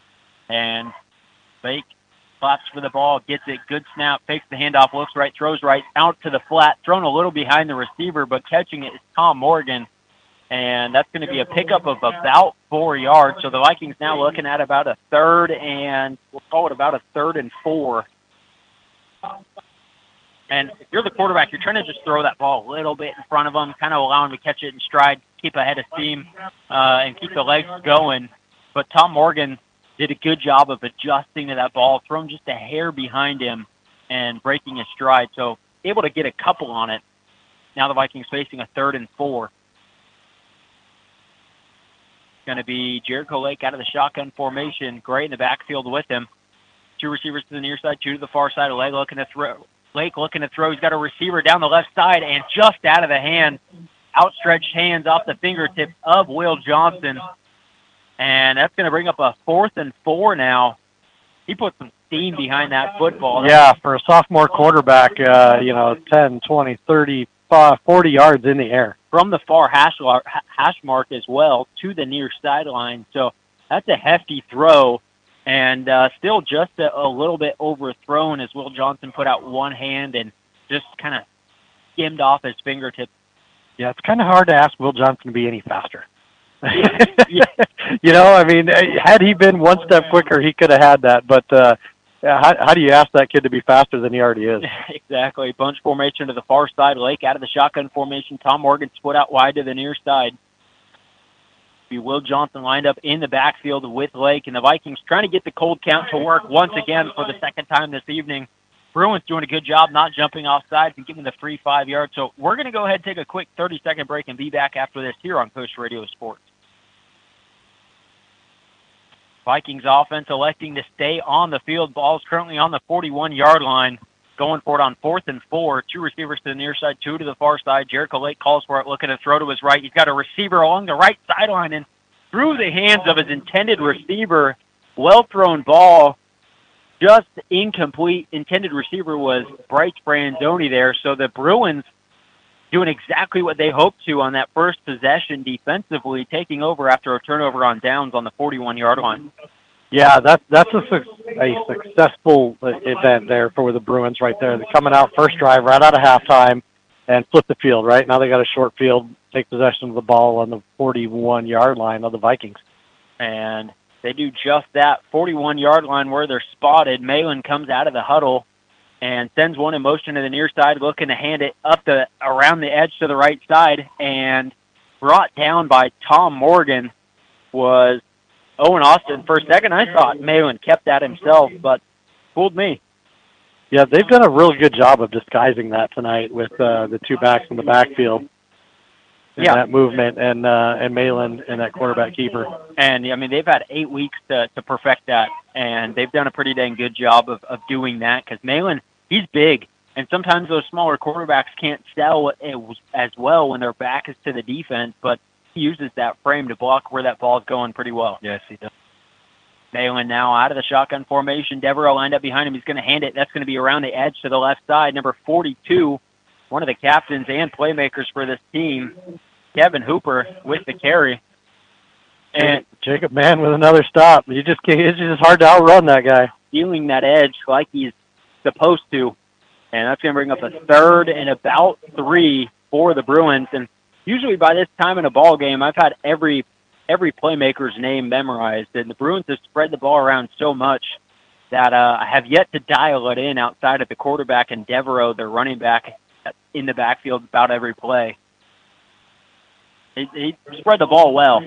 and fake claps for the ball, gets it, good snap, fakes the handoff, looks right, throws right, out to the flat, thrown a little behind the receiver, but catching it is Tom Morgan. And that's going to be a pickup of about four yards. So the Vikings now looking at about a third and, we'll call it about a third and four. And if you're the quarterback, you're trying to just throw that ball a little bit in front of them, kind of allow him to catch it in stride, keep a head of steam, uh, and keep the legs going. But Tom Morgan did a good job of adjusting to that ball, throwing just a hair behind him and breaking his stride. So able to get a couple on it. Now the Vikings facing a third and four. Going to be Jericho Lake out of the shotgun formation. Gray in the backfield with him. Two receivers to the near side, two to the far side. Lake looking to throw. Lake looking to throw. He's got a receiver down the left side and just out of the hand, outstretched hands off the fingertips of Will Johnson. And that's going to bring up a fourth and four now. He put some steam behind that football. Yeah, for a sophomore quarterback, uh, you know, ten, twenty, thirty, forty yards in the air. From the far hash, hash mark as well to the near sideline. So that's a hefty throw, and uh, still just a, a little bit overthrown as Will Johnson put out one hand and just kind of skimmed off his fingertips. Yeah, it's kind of hard to ask Will Johnson to be any faster. You know, I mean, had he been one step quicker, he could have had that. But uh, how, how do you ask that kid to be faster than he already is? Exactly. Bunch formation to the far side. Lake out of the shotgun formation. Tom Morgan split out wide to the near side. Be Will Johnson lined up in the backfield with Lake, and the Vikings trying to get the cold count to work once again for the second time this evening. Bruins doing a good job not jumping off sides and giving the free five yards. So we're going to go ahead and take a quick thirty-second break and be back after this here on Coast Radio Sports. Vikings offense electing to stay on the field. Ball's currently on the forty-one-yard line, going for it on fourth and four. Two receivers to the near side, two to the far side. Jericho Lake calls for it, looking to throw to his right. He's got a receiver along the right sideline, and through the hands of his intended receiver, well-thrown ball, just incomplete. Intended receiver was Bryce Franzoni there, so the Bruins doing exactly what they hoped to on that first possession defensively, taking over after a turnover on downs on the forty-one-yard line. Yeah, that's that's a, a successful event there for the Bruins right there. They're coming out first drive right out of halftime and flip the field, right? Now they got a short field, take possession of the ball on the forty-one-yard line of the Vikings. And they do just that, forty-one-yard line where they're spotted. Malin comes out of the huddle and sends one in motion to the near side, looking to hand it up the around the edge to the right side, and brought down by Tom Morgan was Owen Austin. For a second, I thought Malin kept that himself, but fooled me. Yeah, they've done a really good job of disguising that tonight with uh, the two backs in the backfield. And yeah, that movement and uh, and Malin and that quarterback keeper. And I mean, they've had eight weeks to, to perfect that, and they've done a pretty dang good job of, of doing that. Because Malin, he's big, and sometimes those smaller quarterbacks can't sell as well when their back is to the defense. But he uses that frame to block where that ball is going pretty well. Yes, he does. Malin now out of the shotgun formation. Devereaux lined up behind him. He's going to hand it. That's going to be around the edge to the left side. Number forty-two, one of the captains and playmakers for this team, Kevin Hooper with the carry. And Jacob Mann with another stop. You just can't, it's just hard to outrun that guy. Stealing that edge like he's supposed to. And that's going to bring up a third and about three for the Bruins. And usually by this time in a ball game, I've had every every playmaker's name memorized. And the Bruins have spread the ball around so much that uh, I have yet to dial it in outside of the quarterback and Devereaux, their running back, in the backfield about every play. He, he spread the ball well.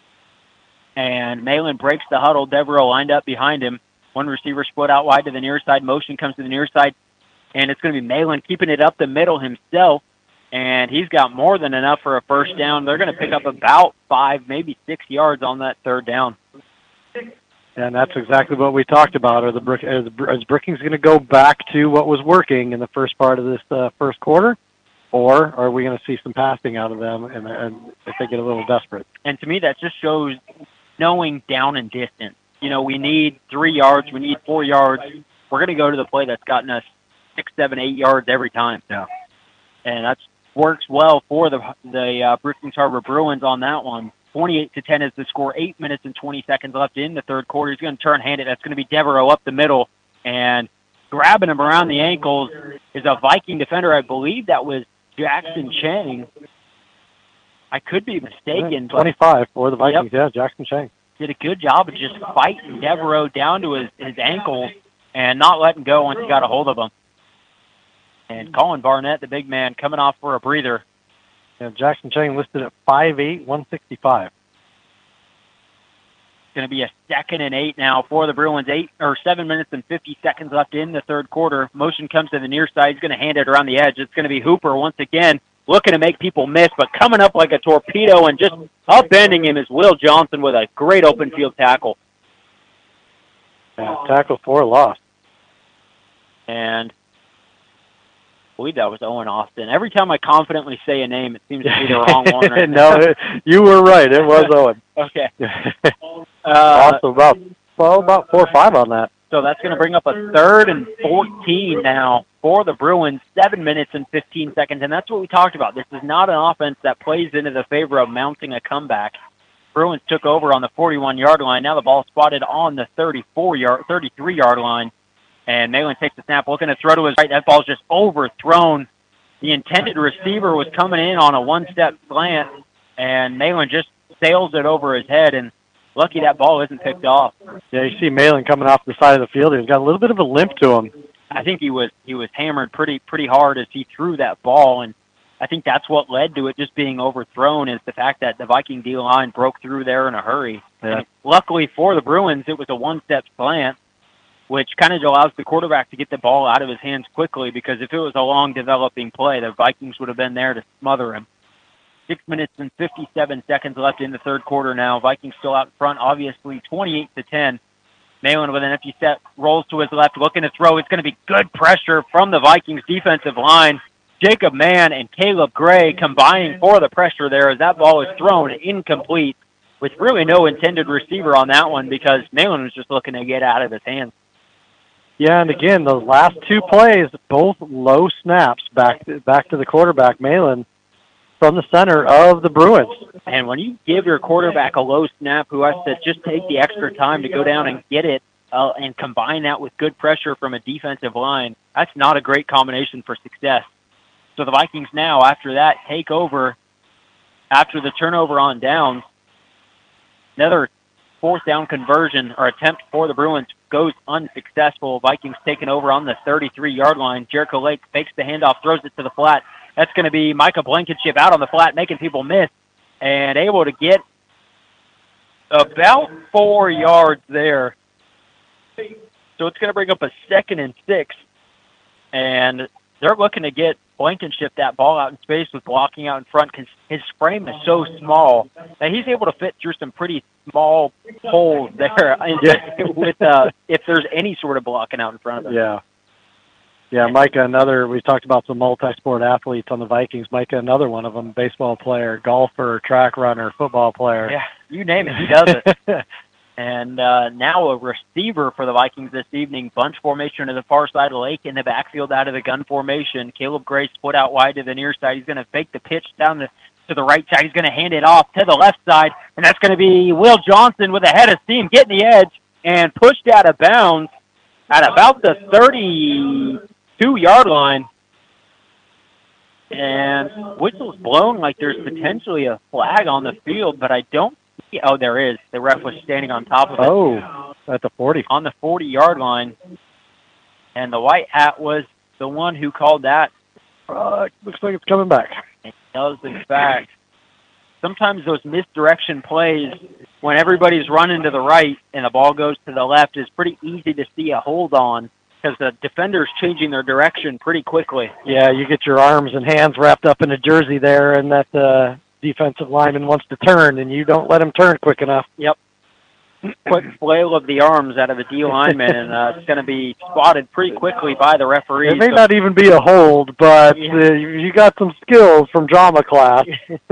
And Malin breaks the huddle. Devereaux lined up behind him. One receiver split out wide to the near side. Motion comes to the near side. And it's going to be Malin keeping it up the middle himself. And he's got more than enough for a first down. They're going to pick up about five, maybe six yards on that third down. And that's exactly what we talked about. Are the Brook, are the, is Brookings going to go back to what was working in the first part of this uh, first quarter? Or are we going to see some passing out of them and, and if they get a little desperate? And to me, that just shows knowing down and distance. You know, we need three yards, we need four yards. We're going to go to the play that's gotten us six, seven, eight yards every time. Yeah. And that works well for the the uh, Brookings Harbor Bruins on that one. twenty-eight to ten is the score. Eight minutes and twenty seconds left in the third quarter. He's going to turn hand it. That's going to be Devereaux up the middle. And grabbing him around the ankles is a Viking defender. I believe that was Jackson Chang. I could be mistaken. twenty-five for the Vikings, yep. Yeah, Jackson Chang. Did a good job of just fighting Devereaux down to his, his ankles and not letting go once he got a hold of him. And Colin Barnett, the big man, coming off for a breather. Yeah, Jackson Chang listed at five eight, one sixty-five. It's going to be a second and eight now for the Bruins. Eight or seven minutes and fifty seconds left in the third quarter. Motion comes to the near side. He's going to hand it around the edge. It's going to be Hooper once again, looking to make people miss, but coming up like a torpedo and just upending him is Will Johnson with a great open field tackle. Yeah, tackle for a loss. And I believe that was Owen Austin. Every time I confidently say a name, it seems to be the wrong one. Right no, it, you were right. It was Owen. Okay. Uh, also about, well, about four or five on that. So that's going to bring up a third and fourteen now for the Bruins, seven minutes and fifteen seconds. And that's what we talked about. This is not an offense that plays into the favor of mounting a comeback. Bruins took over on the forty-one-yard line. Now the ball spotted on the thirty-four-yard, thirty-three-yard line. And Malin takes the snap, looking to throw to his right. That ball's just overthrown. The intended receiver was coming in on a one-step slant, and Malin just sails it over his head, and lucky that ball isn't picked off. Yeah, you see Malin coming off the side of the field. He's got a little bit of a limp to him. I think he was he was hammered pretty pretty hard as he threw that ball, and I think that's what led to it just being overthrown, is the fact that the Viking D-line broke through there in a hurry. Yeah. And luckily for the Bruins, it was a one-step slant, which kind of allows the quarterback to get the ball out of his hands quickly, because if it was a long developing play, the Vikings would have been there to smother him. Six minutes and fifty-seven seconds left in the third quarter now. Vikings still out in front, obviously twenty-eight to ten. Malin with an empty set, rolls to his left, looking to throw. It's going to be good pressure from the Vikings defensive line. Jacob Mann and Caleb Gray combining for the pressure there as that ball is thrown incomplete, with really no intended receiver on that one, because Malin was just looking to get out of his hands. Yeah, and again, those last two plays, both low snaps back to, back to the quarterback, Malin, from the center of the Bruins. And when you give your quarterback a low snap who has to just take the extra time to go down and get it uh, and combine that with good pressure from a defensive line, that's not a great combination for success. So the Vikings now, after that, take over after the turnover on downs. Another fourth down conversion or attempt for the Bruins goes unsuccessful. Vikings taking over on the thirty-three-yard line. Jericho Lake fakes the handoff, throws it to the flat. That's going to be Micah Blankenship out on the flat, making people miss, and able to get about four yards there. So it's going to bring up a second and six, and they're looking to get Blankenship that ball out in space with blocking out in front, because his frame is so small that he's able to fit through some pretty small holes there with uh, if there's any sort of blocking out in front of him. Yeah. Yeah, Micah, another, we talked about some multi-sport athletes on the Vikings. Micah, another one of them, baseball player, golfer, track runner, football player. Yeah, you name it, he does it. And uh, now a receiver for the Vikings this evening. Bunch formation to the far side of Lake, in the backfield out of the gun formation. Caleb Gray split out wide to the near side. He's going to fake the pitch down the, to the right side. He's going to hand it off to the left side, and that's going to be Will Johnson with a head of steam getting the edge and pushed out of bounds at about the thirty-two-yard line. And whistle's blown like there's potentially a flag on the field, but I don't see. Oh, there is. The ref was standing on top of it. Oh, at the forty. On the forty-yard line. And the white hat was the one who called that. Uh, looks like it's coming back. It does, in fact. Sometimes those misdirection plays, when everybody's running to the right and the ball goes to the left, is pretty easy to see a hold on, because the defender's changing their direction pretty quickly. Yeah, you get your arms and hands wrapped up in a jersey there, and that uh, defensive lineman wants to turn, and you don't let him turn quick enough. Yep. Quick flail of the arms out of the D lineman, and uh, it's going to be spotted pretty quickly by the referee. It may so. not even be a hold, but Yeah. uh, you got some skills from drama class.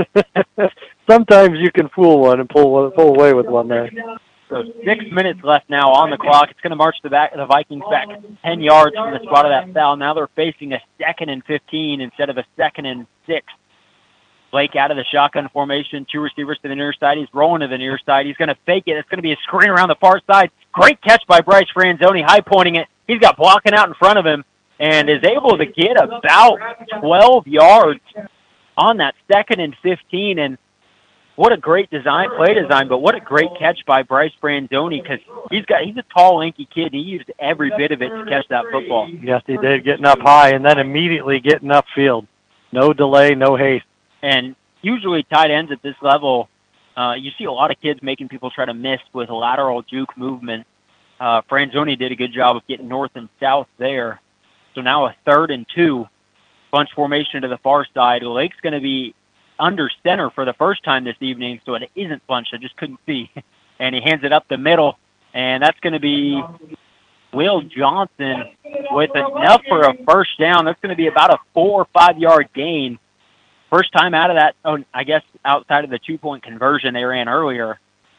Sometimes you can fool one and pull pull away with one there. So six minutes left now on the clock. It's going to march the back the Vikings back ten yards from the spot of that foul. Now they're facing a second and fifteen instead of a second and six. Blake out of the shotgun formation, two receivers to the near side. He's rolling to the near side. He's going to fake it. It's going to be a screen around the far side. Great catch by Bryce Franzoni, high-pointing it. He's got blocking out in front of him and is able to get about twelve yards on that second and fifteen. And what a great design, play design, but what a great catch by Bryce Franzoni, because he's got he's a tall, lanky kid, and he used every bit of it to catch that football. Yes, he did, getting up high and then immediately getting upfield. No delay, no haste. And usually tight ends at this level, uh, you see a lot of kids making people try to miss with lateral juke movement. Uh, Franzoni did a good job of getting north and south there. So now a third and two, bunch formation to the far side. Lake's going to be under center for the first time this evening, so it isn't bunched. I just couldn't see. And he hands it up the middle, and that's going to be Will Johnson with enough for a first down. That's going to be about a four or five-yard gain. First time out of that, oh, I guess outside of the two-point conversion they ran earlier.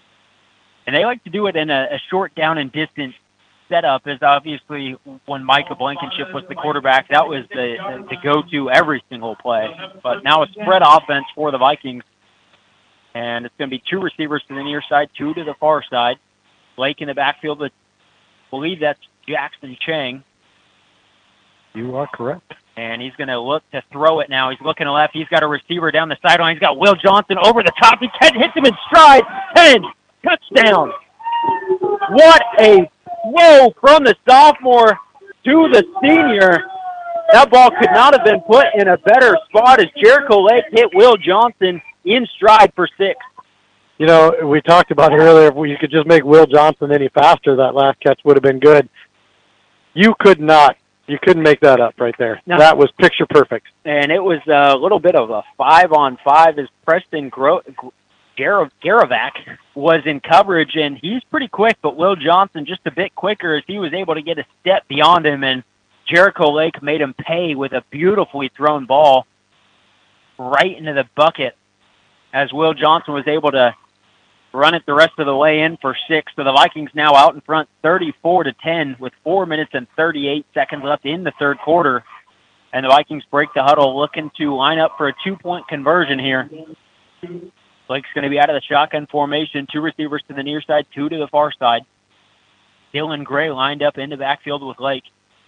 And they like to do it in a, a short down and distance setup, is obviously when Micah Blankenship was the quarterback, that was the, the go-to every single play. But now a spread offense for the Vikings. And it's going to be two receivers to the near side, two to the far side. Blake in the backfield, but I believe that's Jackson Chang. You are correct. And he's going to look to throw it now. He's looking to left. He's got a receiver down the sideline. He's got Will Johnson over the top. He hits him in stride. ten, touchdown. What a throw from the sophomore to the senior. that ball could not have been put in a better spot as Jericho Lake hit Will Johnson in stride for six. You know, we talked about it earlier, if we could just make Will Johnson any faster, that last catch would have been good. You could not. You couldn't make that up right there. No. That was picture perfect. And it was a little bit of a five-on-five as Preston Gro- Gar- Garavac was in coverage, and he's pretty quick, but Will Johnson just a bit quicker as he was able to get a step beyond him, and Jericho Lake made him pay with a beautifully thrown ball right into the bucket as Will Johnson was able to run it the rest of the way in for six. So the Vikings now out in front thirty-four to ten with four minutes and thirty-eight seconds left in the third quarter. And the Vikings break the huddle looking to line up for a two-point conversion here. Blake's going to be out of the shotgun formation. Two receivers to the near side, two to the far side. Dylan Gray lined up in the backfield with Lake.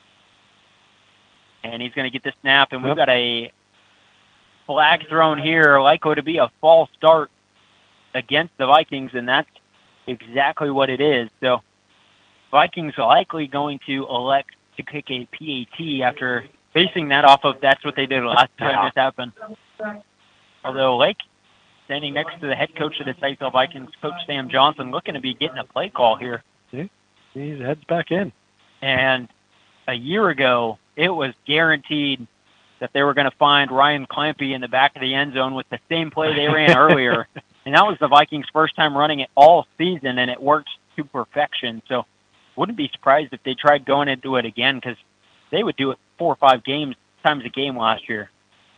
And he's going to get the snap, and we've got a flag thrown here, likely to be a false start against the Vikings, and that's exactly what it is. So Vikings are likely going to elect to kick a P A T after facing that off of that's what they did last time this happened. Although Lake, standing next to the head coach of the Sykesville Vikings, Coach Sam Johnson, looking to be getting a play call here. See? He heads back in. And a year ago, it was guaranteed that they were going to find Ryan Clampy in the back of the end zone with the same play they ran earlier. And that was the Vikings' first time running it all season, and it worked to perfection. So wouldn't be surprised if they tried going into it again because they would do it four or five games times a game last year.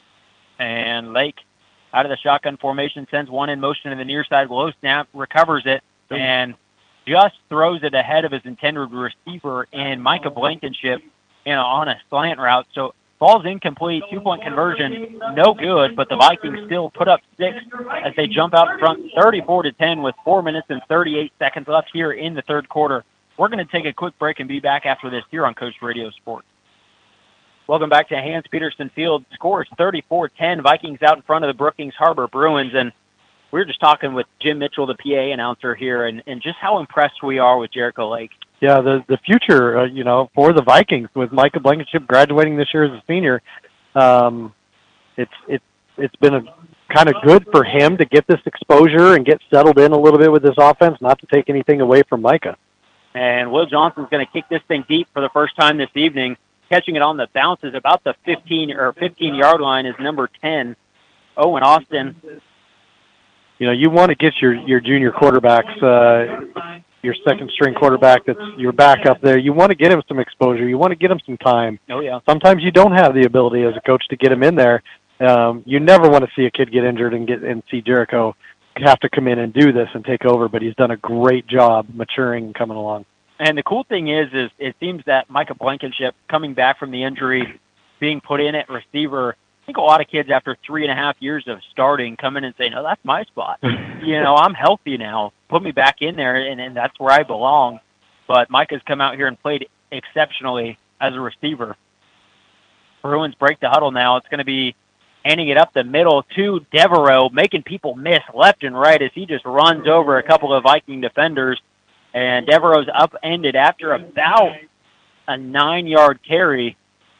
And Lake, out of the shotgun formation, sends one in motion to the near side. Low snap, recovers it, and just throws it ahead of his intended receiver in Micah Blankenship you know, on a slant route. So ball's incomplete, two-point conversion, no good, but the Vikings still put up six as they jump out in front thirty-four to ten with four minutes and thirty-eight seconds left here in the third quarter. We're going to take a quick break and be back after this here on Coast Radio Sports. Welcome back to Hans-Peterson Field. Score is thirty-four ten. Vikings out in front of the Brookings Harbor Bruins, and we were just talking with Jim Mitchell, the P A announcer here, and, and just how impressed we are with Jericho Lake. Yeah, the the future, uh, you know, for the Vikings with Micah Blankenship graduating this year as a senior, um, it's it's it's been a kind of good for him to get this exposure and get settled in a little bit with this offense, not to take anything away from Micah. And Will Johnson's going to kick this thing deep for the first time this evening, catching it on the bounces about the fifteen or fifteen yard line is number ten, Owen Austin. You know, you want to get your your junior quarterbacks. Uh, your second string quarterback that's your backup there, you want to get him some exposure. You want to get him some time. Oh, yeah. Sometimes you don't have the ability as a coach to get him in there. Um, you never want to see a kid get injured and get and see Jericho have to come in and do this and take over, but he's done a great job maturing and coming along. And the cool thing is, is it seems that Micah Blankenship coming back from the injury, being put in at receiver, I think a lot of kids after three and a half years of starting come in and say, no, that's my spot. you know, I'm healthy now. Put me back in there, and, and that's where I belong. But Micah's come out here and played exceptionally as a receiver. Bruins break the huddle now. It's going to be handing it up the middle to Devereaux, making people miss left and right as he just runs over a couple of Viking defenders. And Devereaux's upended after about a nine-yard carry.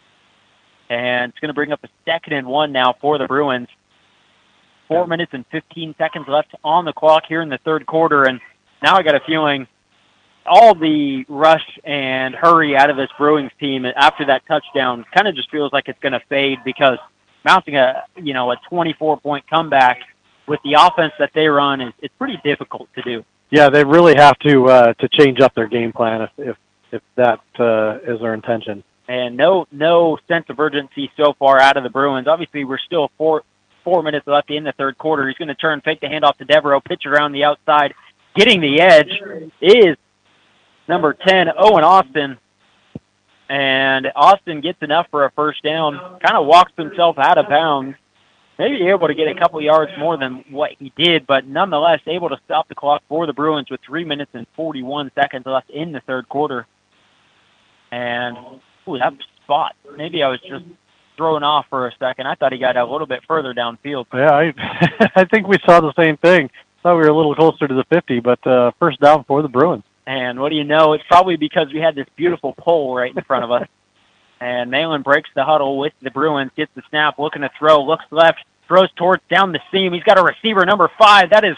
And it's going to bring up a second and one now for the Bruins. Four minutes and fifteen seconds left on the clock here in the third quarter. And now I got a feeling all the rush and hurry out of this Bruins team after that touchdown kind of just feels like it's going to fade because mounting a, you know, a twenty-four point comeback with the offense that they run is it's pretty difficult to do. Yeah, they really have to uh, to change up their game plan if if, if that uh, is their intention. And no no sense of urgency so far out of the Bruins. Obviously, we're still four four minutes left in the third quarter. He's going to turn, fake the handoff to Devereaux, pitch around the outside. Getting the edge is number ten, Owen Austin. And Austin gets enough for a first down, kind of walks himself out of bounds. Maybe able to get a couple yards more than what he did, but nonetheless able to stop the clock for the Bruins with three minutes and forty-one seconds left in the third quarter. And ooh, that spot. Maybe I was just thrown off for a second. I thought he got a little bit further downfield. Yeah, I, I think we saw the same thing. Thought we were a little closer to the fifty, but uh, first down for the Bruins. And what do you know? It's probably because we had this beautiful pole right in front of us. And Malin breaks the huddle with the Bruins, gets the snap, looking to throw, looks left, throws towards down the seam. He's got a receiver, number five. That is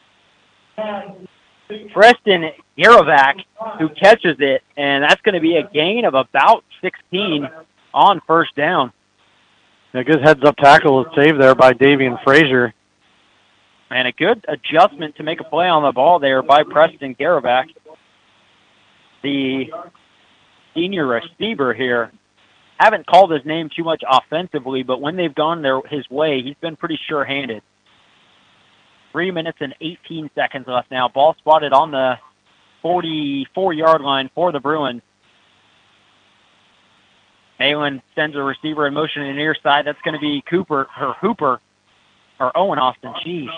Preston Garovac, who catches it, and that's going to be a gain of about sixteen on first down. A good heads-up tackle is saved there by Davian Frazier. And a good adjustment to make a play on the ball there by Preston Garovac. The senior receiver here. Haven't called his name too much offensively, but when they've gone their, his way, he's been pretty sure-handed. Three minutes and eighteen seconds left now. Ball spotted on the forty-four-yard line for the Bruins. Malin sends a receiver in motion in the near side. That's going to be Cooper, or Hooper, or Owen Austin. Jeez.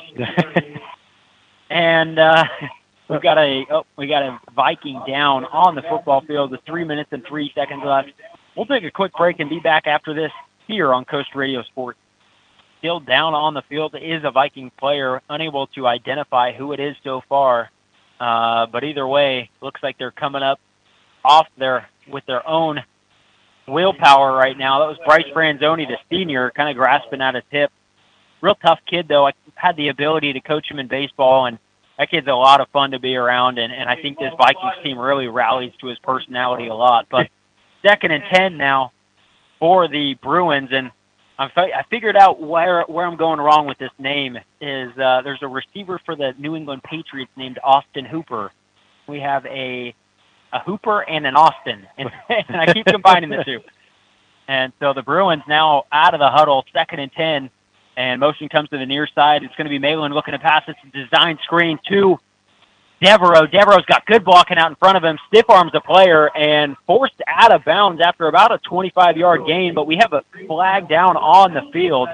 and uh, we've got a oh, we got a Viking down on the football field with three minutes and three seconds left. We'll take a quick break and be back after this here on Coast Radio Sports. Still down on the field is a Viking player, unable to identify who it is so far. Uh, but either way, looks like they're coming up off their with their own willpower right now. That was Bryce Franzoni, the senior, kind of grasping at his hip. Real tough kid, though. I had the ability to coach him in baseball, and that kid's a lot of fun to be around, and, and I think this Vikings team really rallies to his personality a lot. But second and ten now for the Bruins, and I'm, I figured out where where I'm going wrong with this name is uh, there's a receiver for the New England Patriots named Austin Hooper. We have a a Hooper and an Austin, and, and I keep combining the two. And so the Bruins now out of the huddle, second and ten, and motion comes to the near side. It's going to be Malin looking to pass. It's a design screen to Devereaux. Devereaux's got good blocking out in front of him, stiff arms a player, and forced out of bounds after about a twenty-five-yard gain, but we have a flag down on the field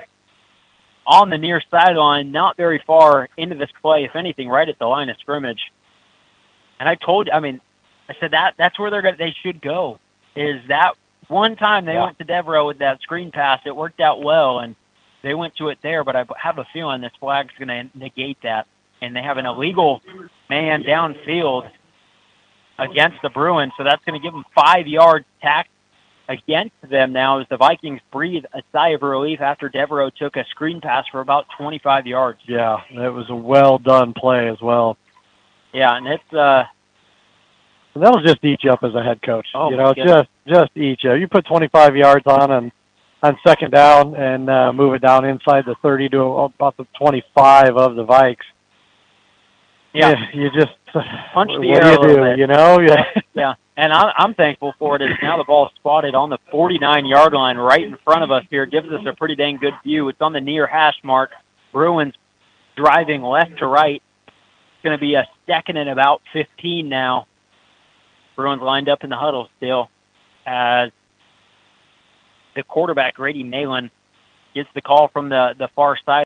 on the near sideline, not very far into this play, if anything, right at the line of scrimmage. And I told you, I mean, I said that that's where they're gonna, they should go, is that one time they yeah. went to Devereaux with that screen pass. It worked out well, and they went to it there, but I have a feeling this flag's going to negate that. And they have an illegal man downfield against the Bruins, so that's going to give them five yards tack against them now as the Vikings breathe a sigh of relief after Devereaux took a screen pass for about twenty-five yards. Yeah, it was a well-done play as well. Yeah, and it's uh, that'll just eat you up as a head coach. Oh, you know, just just eat you. You put twenty-five yards on and on second down and uh, move it down inside the thirty to about the twenty-five of the Vikes. Yeah, you, you just punch the what air do you a little do? bit. You know, yeah, yeah. And I'm, I'm thankful for it. Is now the ball spotted on the forty-nine-yard line, right in front of us here. It gives us a pretty dang good view. It's on the near hash mark. Bruins driving left to right. It's going to be a second and about fifteen now. Bruins lined up in the huddle still as the quarterback, Grady Malin, gets the call from the, the far side.